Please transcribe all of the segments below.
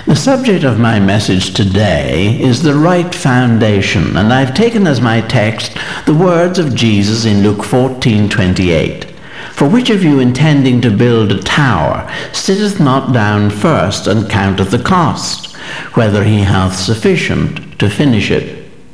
The subject of my message today is the right foundation, and I've taken as my text the words of Jesus in Luke 14:28. For which of you intending to build a tower sitteth not down first and counteth the cost, whether he hath sufficient to finish it?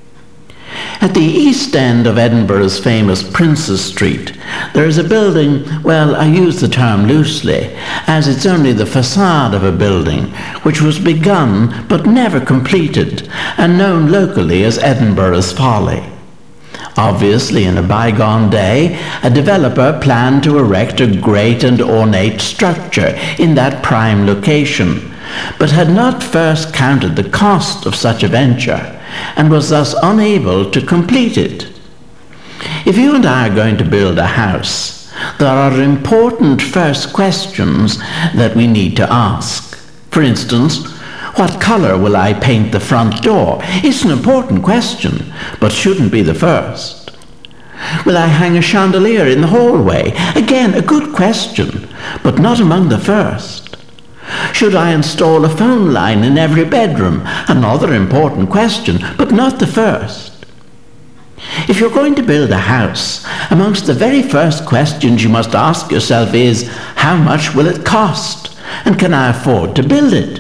At the east end of Edinburgh's famous Princes Street, there is a building, well, I use the term loosely, as it's only the facade of a building, which was begun but never completed, and known locally as Edinburgh's Folly. Obviously, in a bygone day, a developer planned to erect a great and ornate structure in that prime location, but had not first counted the cost of such a venture, and was thus unable to complete it. If you and I are going to build a house, there are important first questions that we need to ask. For instance, what color will I paint the front door? It's an important question, but shouldn't be the first. Will I hang a chandelier in the hallway? Again, a good question, but not among the first. Should I install a phone line in every bedroom? Another important question, but not the first. If you're going to build a house, amongst the very first questions you must ask yourself is, how much will it cost? And can I afford to build it?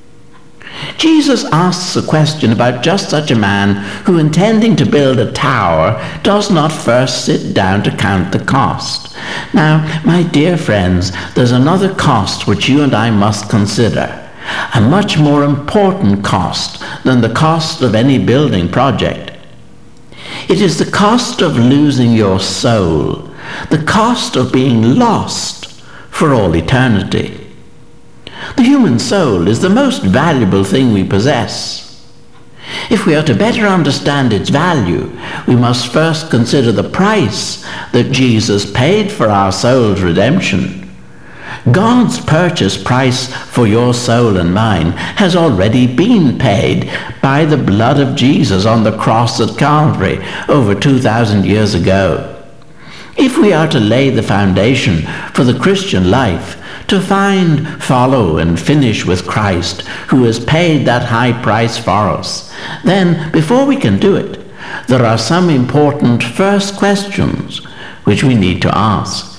Jesus asks a question about just such a man who, intending to build a tower, does not first sit down to count the cost. Now, my dear friends, there's another cost which you and I must consider, a much more important cost than the cost of any building project. It is the cost of losing your soul, the cost of being lost for all eternity. The human soul is the most valuable thing we possess. If we are to better understand its value, we must first consider the price that Jesus paid for our soul's redemption. God's purchase price for your soul and mine has already been paid by the blood of Jesus on the cross at Calvary over 2,000 years ago. If we are to lay the foundation for the Christian life, to find, follow, and finish with Christ, who has paid that high price for us, then, before we can do it, there are some important first questions which we need to ask.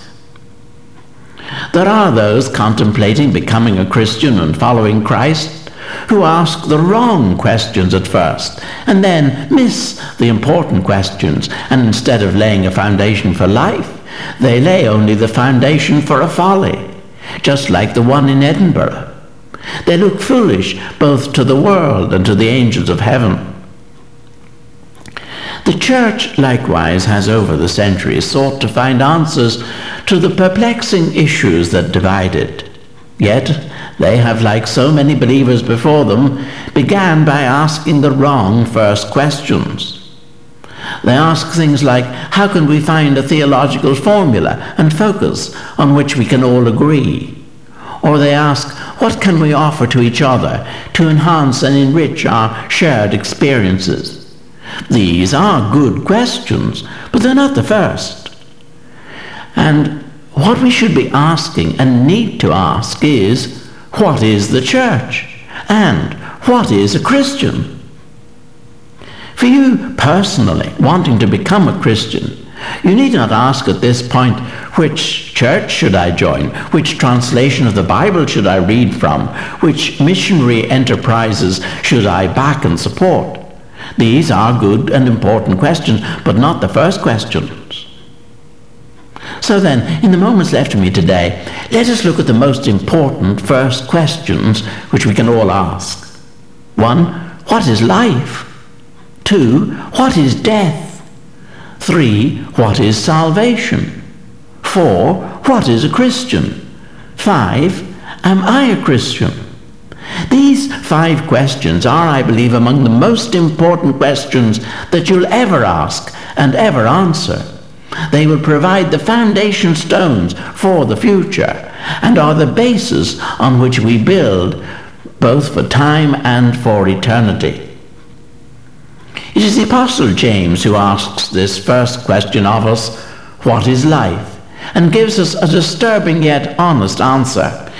There are those contemplating becoming a Christian and following Christ who ask the wrong questions at first, and then miss the important questions, and instead of laying a foundation for life, they lay only the foundation for a folly, just like the one in Edinburgh. They look foolish both to the world and to the angels of heaven. The church likewise has over the centuries sought to find answers to the perplexing issues that divide it. Yet they have, like so many believers before them, began by asking the wrong first questions. They ask things like, how can we find a theological formula and focus on which we can all agree? Or they ask, what can we offer to each other to enhance and enrich our shared experiences? These are good questions, but they're not the first. And what we should be asking and need to ask is, what is the church? And what is a Christian? For you personally, wanting to become a Christian, you need not ask at this point, which church should I join? Which translation of the Bible should I read from? Which missionary enterprises should I back and support? These are good and important questions, but not the first questions. So then, in the moments left to me today, let us look at the most important first questions which we can all ask. 1, what is life? 2, what is death? 3, what is salvation? 4, what is a Christian? 5, am I a Christian? These 5 questions are, I believe, among the most important questions that you'll ever ask and ever answer. They will provide the foundation stones for the future and are the basis on which we build both for time and for eternity. It is the Apostle James who asks this first question of us, what is life? And gives us a disturbing yet honest answer.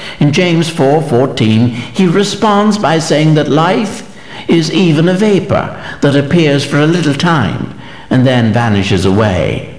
In James 4:14, he responds by saying that life is even a vapor that appears for a little time and then vanishes away.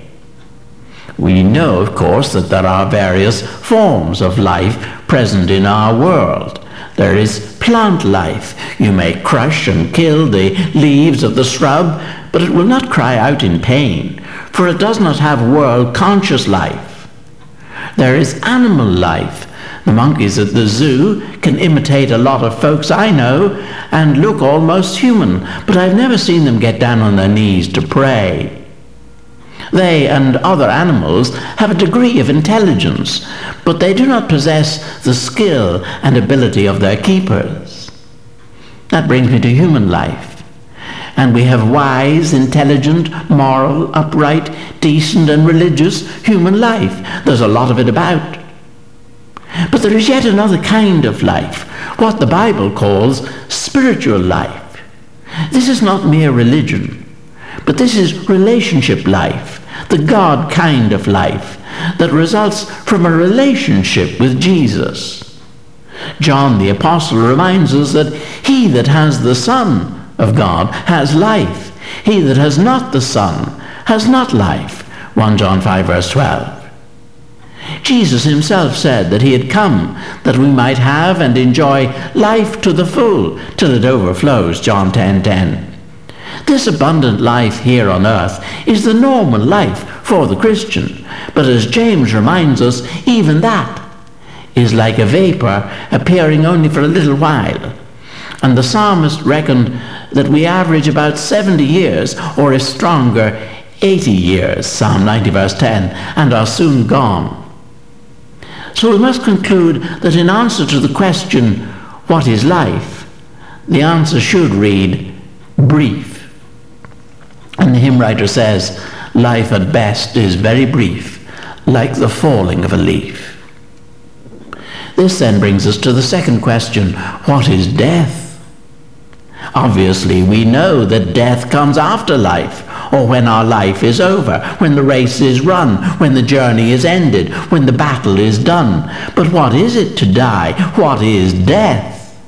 We know, of course, that there are various forms of life present in our world. There is plant life. You may crush and kill the leaves of the shrub, but it will not cry out in pain, for it does not have world-conscious life. There is animal life. The monkeys at the zoo can imitate a lot of folks I know and look almost human, but I've never seen them get down on their knees to pray. They and other animals have a degree of intelligence, but they do not possess the skill and ability of their keepers. That brings me to human life. And we have wise, intelligent, moral, upright, decent, and religious human life. There's a lot of it about. But there is yet another kind of life, what the Bible calls spiritual life. This is not mere religion, but this is relationship life, the God kind of life that results from a relationship with Jesus. John the Apostle reminds us that he that has the Son of God has life. He that has not the Son has not life. 1 John 5 verse 12. Jesus himself said that he had come that we might have and enjoy life to the full till it overflows, John 10:10. This abundant life here on earth is the normal life for the Christian, but as James reminds us, even that is like a vapor appearing only for a little while. And the psalmist reckoned that we average about 70 years, or if stronger, 80 years, Psalm 90 verse 10, and are soon gone. So we must conclude that in answer to the question, what is life? The answer should read, brief. And the hymn writer says, life at best is very brief, like the falling of a leaf. This then brings us to the second question, what is death? Obviously, we know that death comes after life, or when our life is over, when the race is run, when the journey is ended, when the battle is done. But what is it to die? What is death?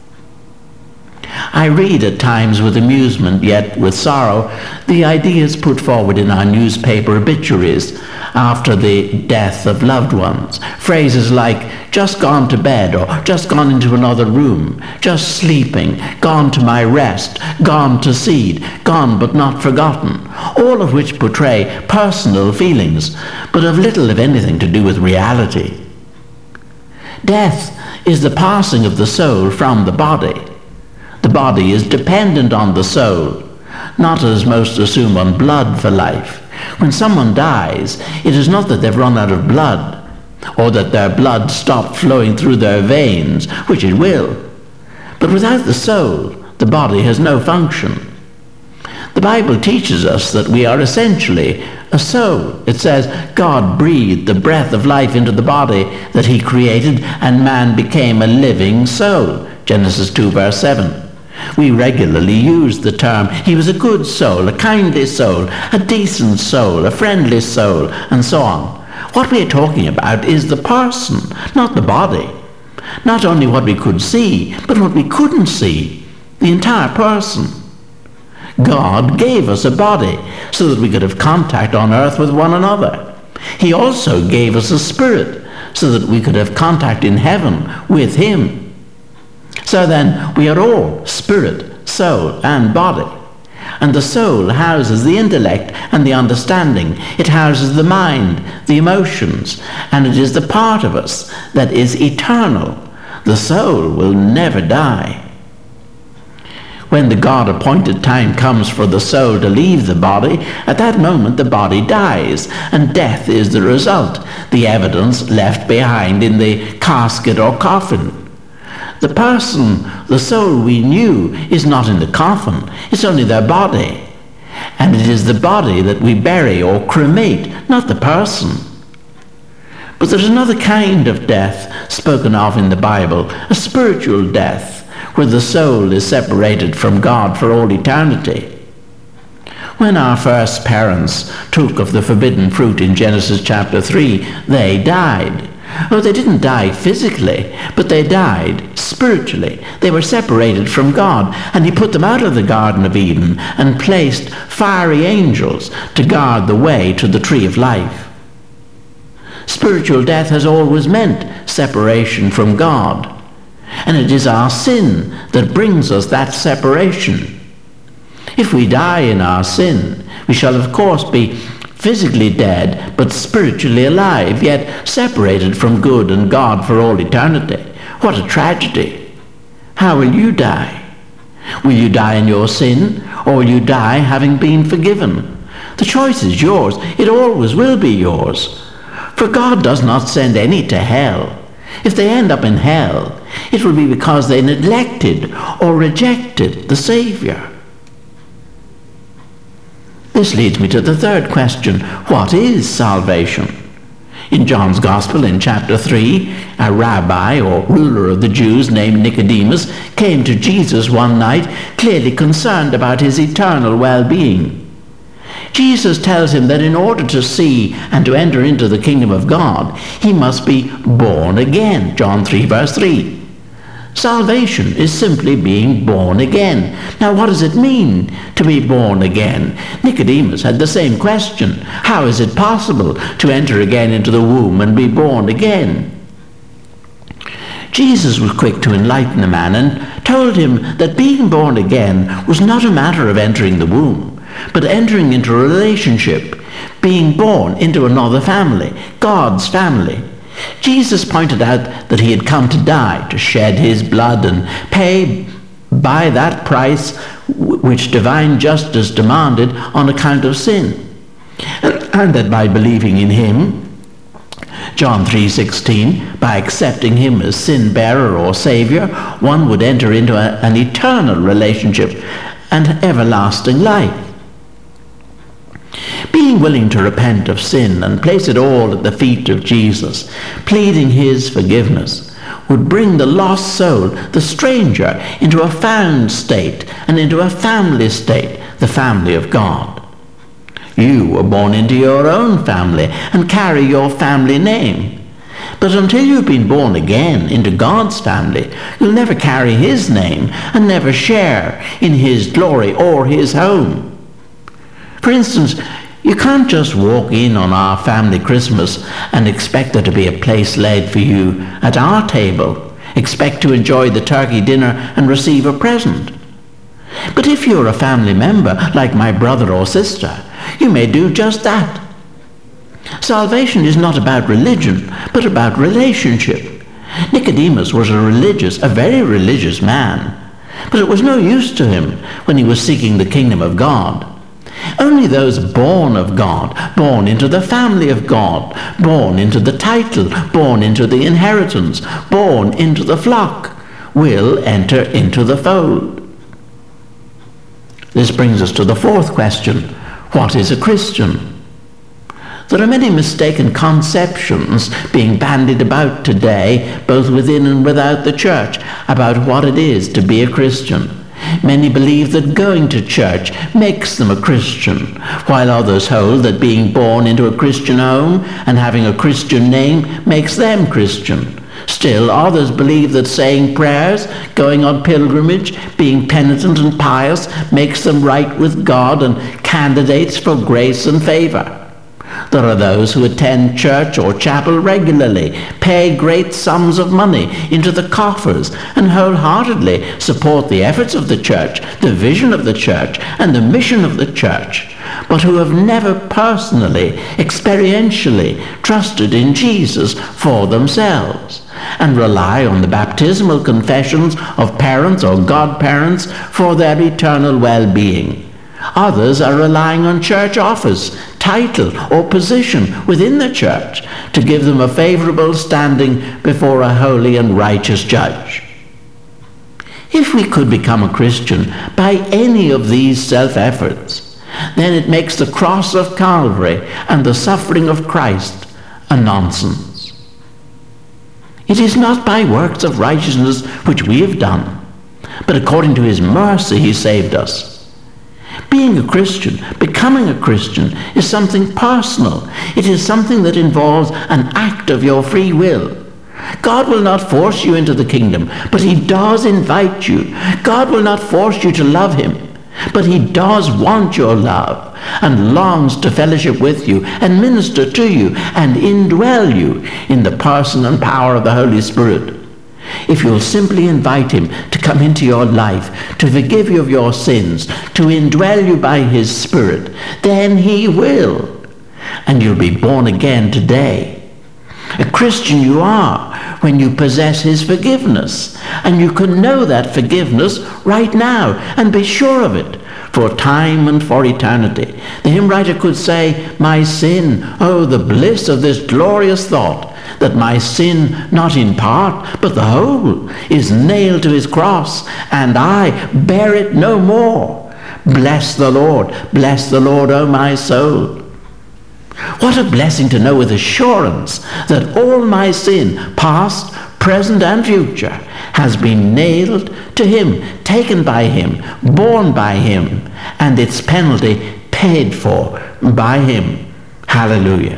I read at times with amusement, yet with sorrow, the ideas put forward in our newspaper obituaries after the death of loved ones. Phrases like, just gone to bed, or just gone into another room, just sleeping, gone to my rest, gone to seed, gone but not forgotten, all of which portray personal feelings, but have little, if anything, to do with reality. Death is the passing of the soul from the body. The body is dependent on the soul, not as most assume on blood for life. When someone dies, it is not that they've run out of blood, or that their blood stopped flowing through their veins, which it will. But without the soul, the body has no function. The Bible teaches us that we are essentially a soul. It says, God breathed the breath of life into the body that he created, and man became a living soul. Genesis 2 verse 7. We regularly use the term, he was a good soul, a kindly soul, a decent soul, a friendly soul, and so on. What we are talking about is the person, not the body. Not only what we could see, but what we couldn't see, the entire person. God gave us a body so that we could have contact on earth with one another. He also gave us a spirit so that we could have contact in heaven with him. So then, we are all spirit, soul, and body. And the soul houses the intellect and the understanding. It houses the mind, the emotions, and it is the part of us that is eternal. The soul will never die. When the God-appointed time comes for the soul to leave the body, at that moment the body dies, and death is the result, the evidence left behind in the casket or coffin. The person, the soul we knew, is not in the coffin. It's only their body. And it is the body that we bury or cremate, not the person. But there's another kind of death spoken of in the Bible, a spiritual death, where the soul is separated from God for all eternity. When our first parents took of the forbidden fruit in Genesis chapter 3, they died. Oh, they didn't die physically, but they died spiritually. They were separated from God, and he put them out of the Garden of Eden and placed fiery angels to guard the way to the tree of life. Spiritual death has always meant separation from God, and it is our sin that brings us that separation. If we die in our sin, we shall of course be physically dead, but spiritually alive, yet separated from good and God for all eternity. What a tragedy. How will you die? Will you die in your sin, or will you die having been forgiven? The choice is yours. It always will be yours. For God does not send any to hell. If they end up in hell, it will be because they neglected or rejected the Savior. This leads me to the third question. What is salvation? In John's Gospel, in chapter 3, a rabbi or ruler of the Jews named Nicodemus came to Jesus one night, clearly concerned about his eternal well-being. Jesus tells him that in order to see and to enter into the kingdom of God, he must be born again. John 3, verse 3. Salvation is simply being born again. Now, what does it mean to be born again? Nicodemus had the same question. How is it possible to enter again into the womb and be born again? Jesus was quick to enlighten the man and told him that being born again was not a matter of entering the womb, but entering into a relationship, being born into another family, God's family. Jesus pointed out that he had come to die, to shed his blood and pay by that price which divine justice demanded on account of sin, and that by believing in him, John 3:16, by accepting him as sin-bearer or Savior, one would enter into an eternal relationship and everlasting life. Being willing to repent of sin and place it all at the feet of Jesus, pleading his forgiveness, would bring the lost soul, the stranger, into a found state and into a family state, the family of God. You were born into your own family and carry your family name. But until you've been born again into God's family, you'll never carry his name and never share in his glory or his home. For instance, you can't just walk in on our family Christmas and expect there to be a place laid for you at our table, expect to enjoy the turkey dinner and receive a present. But if you're a family member, like my brother or sister, you may do just that. Salvation is not about religion, but about relationship. Nicodemus was a very religious man, but it was no use to him when he was seeking the kingdom of God. Only those born of God, born into the family of God, born into the title, born into the inheritance, born into the flock, will enter into the fold. This brings us to the fourth question. What is a Christian? There are many mistaken conceptions being bandied about today, both within and without the church, about what it is to be a Christian. Many believe that going to church makes them a Christian, while others hold that being born into a Christian home and having a Christian name makes them Christian. Still, others believe that saying prayers, going on pilgrimage, being penitent and pious makes them right with God and candidates for grace and favor. There are those who attend church or chapel regularly, pay great sums of money into the coffers, and wholeheartedly support the efforts of the church, the vision of the church, and the mission of the church, but who have never personally, experientially trusted in Jesus for themselves, and rely on the baptismal confessions of parents or godparents for their eternal well-being. Others are relying on church office, title, or position within the church to give them a favorable standing before a holy and righteous judge. If we could become a Christian by any of these self-efforts, then it makes the cross of Calvary and the suffering of Christ a nonsense. It is not by works of righteousness which we have done, but according to his mercy he saved us. Being a Christian, becoming a Christian, is something personal. It is something that involves an act of your free will. God will not force you into the kingdom, but he does invite you. God will not force you to love him, but he does want your love and longs to fellowship with you and minister to you and indwell you in the person and power of the Holy Spirit. If you'll simply invite him to come into your life, to forgive you of your sins, to indwell you by his Spirit, then he will, and you'll be born again today. A Christian you are when you possess his forgiveness, and you can know that forgiveness right now and be sure of it for time and for eternity. The hymn writer could say, "My sin, oh the bliss of this glorious thought, that my sin, not in part, but the whole, is nailed to his cross, and I bear it no more. Bless the Lord, O my soul." What a blessing to know with assurance that all my sin, past, present, and future, has been nailed to him, taken by him, borne by him, and its penalty paid for by him. Hallelujah.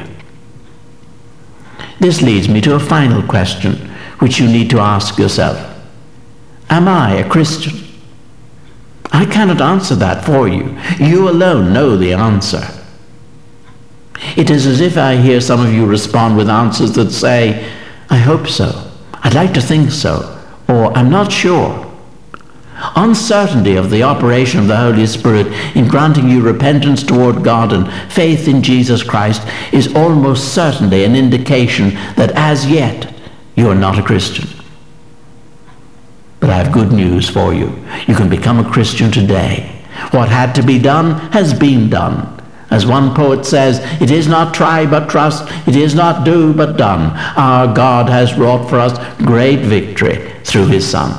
This leads me to a final question which you need to ask yourself. Am I a Christian? I cannot answer that for you. You alone know the answer. It is as if I hear some of you respond with answers that say, "I hope so," "I'd like to think so," or "I'm not sure." Uncertainty of the operation of the Holy Spirit in granting you repentance toward God and faith in Jesus Christ is almost certainly an indication that as yet you are not a Christian. But I have good news for you. You can become a Christian today. What had to be done has been done. As one poet says, "It is not try but trust, it is not do but done. Our God has wrought for us great victory through his Son."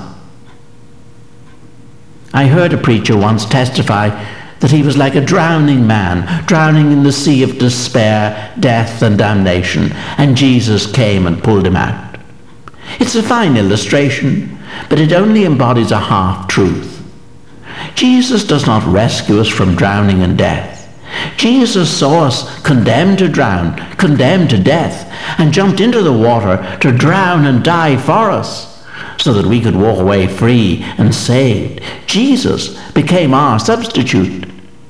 I heard a preacher once testify that he was like a drowning man, drowning in the sea of despair, death, and damnation, and Jesus came and pulled him out. It's a fine illustration, but it only embodies a half-truth. Jesus does not rescue us from drowning and death. Jesus saw us condemned to drown, condemned to death, and jumped into the water to drown and die for us, so that we could walk away free and saved. Jesus became our substitute.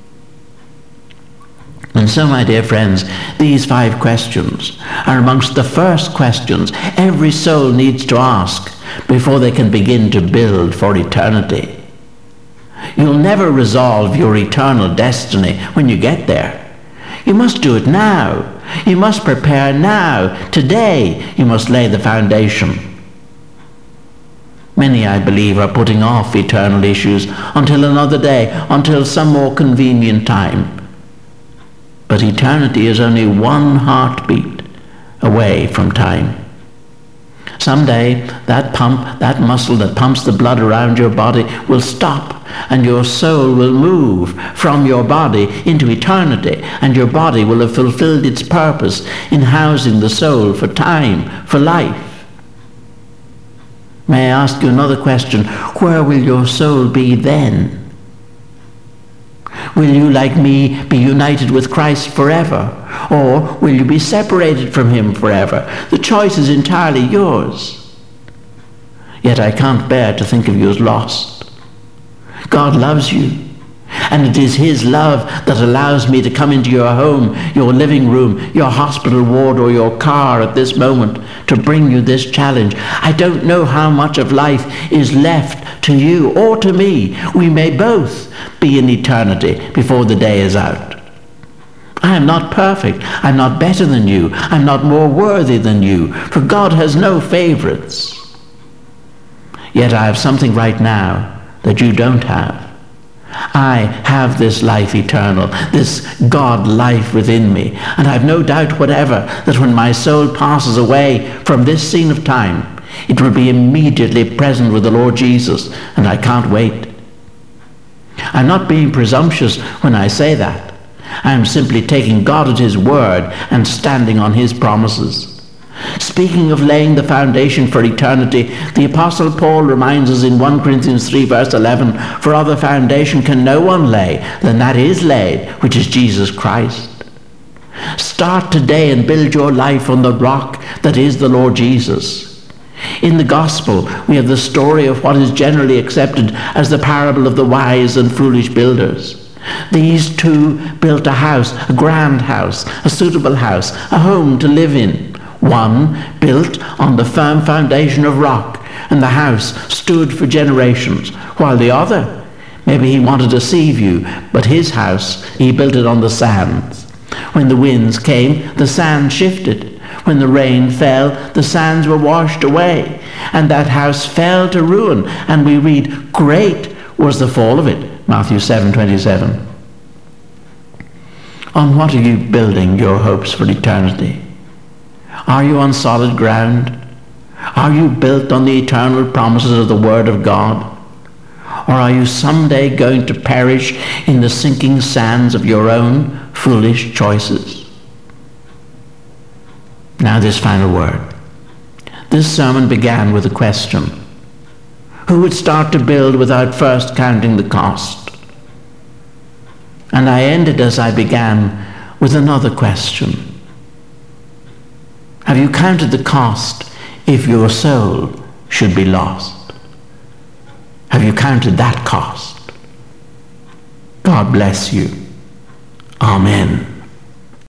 And so, my dear friends, these 5 questions are amongst the first questions every soul needs to ask before they can begin to build for eternity. You'll never resolve your eternal destiny when you get there. You must do it now. You must prepare now. Today, you must lay the foundation. Many, I believe, are putting off eternal issues until another day, until some more convenient time. But eternity is only one heartbeat away from time. Someday, that pump, that muscle that pumps the blood around your body will stop, and your soul will move from your body into eternity, and your body will have fulfilled its purpose in housing the soul for time, for life. May I ask you another question? Where will your soul be then? Will you, like me, be united with Christ forever? Or will you be separated from him forever? The choice is entirely yours. Yet I can't bear to think of you as lost. God loves you, and it is his love that allows me to come into your home, your living room, your hospital ward, or your car at this moment to bring you this challenge. I don't know how much of life is left to you or to me. We may both be in eternity before the day is out. I am not perfect. I'm not better than you. I'm not more worthy than you, for God has no favorites. Yet I have something right now that you don't have. I have this life eternal, this God life within me, and I have no doubt whatever that when my soul passes away from this scene of time, it will be immediately present with the Lord Jesus, and I can't wait. I'm not being presumptuous when I say that. I am simply taking God at his word and standing on his promises. Speaking of laying the foundation for eternity, the Apostle Paul reminds us in 1 Corinthians 3 verse 11, "For other foundation can no one lay than that is laid, which is Jesus Christ." Start today and build your life on the rock that is the Lord Jesus. In the gospel, we have the story of what is generally accepted as the parable of the wise and foolish builders. These two built a house, a grand house, a suitable house, a home to live in. One built on the firm foundation of rock, and the house stood for generations, while the other, maybe he wanted a sea view, but his house, he built it on the sands. When the winds came, the sand shifted. When the rain fell, the sands were washed away, and that house fell to ruin. And we read, "Great was the fall of it," Matthew 7:27. On what are you building your hopes for eternity? Are you on solid ground? Are you built on the eternal promises of the Word of God? Or are you someday going to perish in the sinking sands of your own foolish choices? Now this final word. This sermon began with a question. Who would start to build without first counting the cost? And I ended as I began with another question. Have you counted the cost if your soul should be lost? Have you counted that cost? God bless you. Amen.